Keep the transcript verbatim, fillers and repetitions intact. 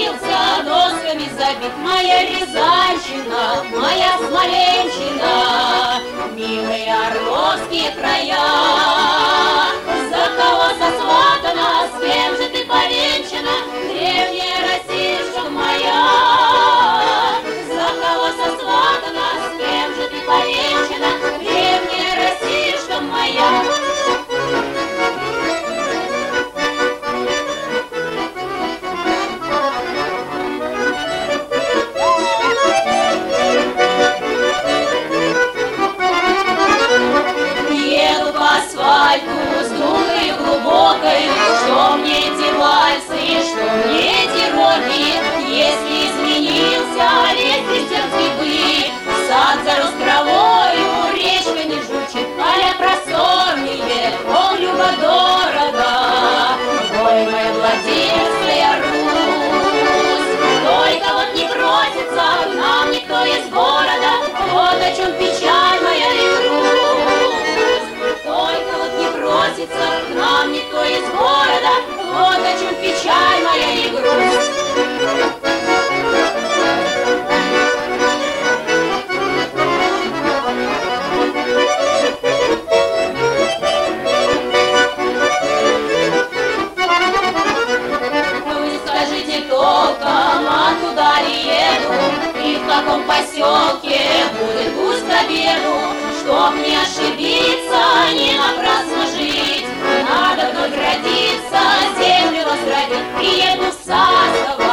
покосился, досками забит. Моя Рязанщина, моя Смоленщина, милые орловские края. За кого сосватана, с кем же ты повенчана, древняя Россия моя? За кого сосватана, с кем же ты повенчана, древняя Россия моя? С душей глубокой, что мне эти вальсы, что мне эти роки, если изменился весь крестьян судьбы, сад зарос травою, речка не журчит, поля просторнее, он любо-дорого. Ой, моя владельская Русь, только вот не просится к нам никто из города, вот о чем печаль моя и грусть. Просится к нам никто из города, вот о чем печаль моя и грусть. Вы скажите толком, откуда ли еду, и в каком поселке будет гусь к обеду, чтоб не ошибиться, не напрасно жить, надо вновь родиться, землю возродить, приеду в Сасово.